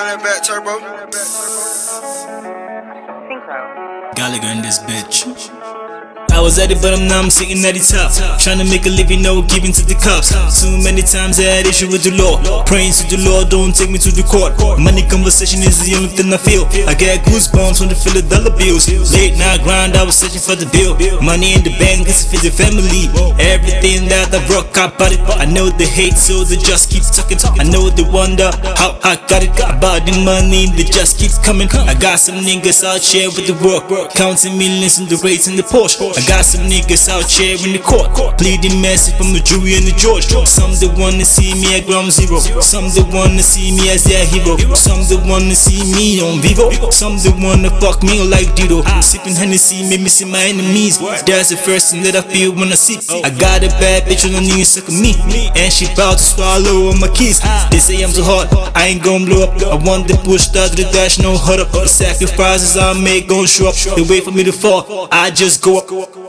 Run that back, turbo. Gallagher in this bitch. I was at it, but I'm sitting at the top. Trying to make a living, no giving to the cops. Too many times I had issue with the law. Praying to the Lord, don't take me to the court. Money conversation is the only thing I feel. I get goosebumps when they feel the dollar bills. Late night grind, I was searching for the bill. Money in the bank, it's for the family. Everything that I broke, I bought it. I know they hate, so they just keep talking. I know they wonder how I got it. About the money, they just keep coming. I got some niggas out here with the work, counting millions in the rates in the Porsche. I got some niggas out here in the court, pleading message from the jury and the judge. Some they wanna see me at ground zero, some they wanna see me as their hero, some they wanna see me on Vivo, some they wanna fuck me like Dido. Sipping Hennessy made me see my enemies. That's the first thing that I feel when I see. I got a bad bitch on the knee sucking me, and she bout to swallow all my keys. They say I'm too hot, I ain't gon' blow up. I want the push, start to the dash, no hut up. The sacrifices I make gon' show up. They wait for me to fall, I just go up.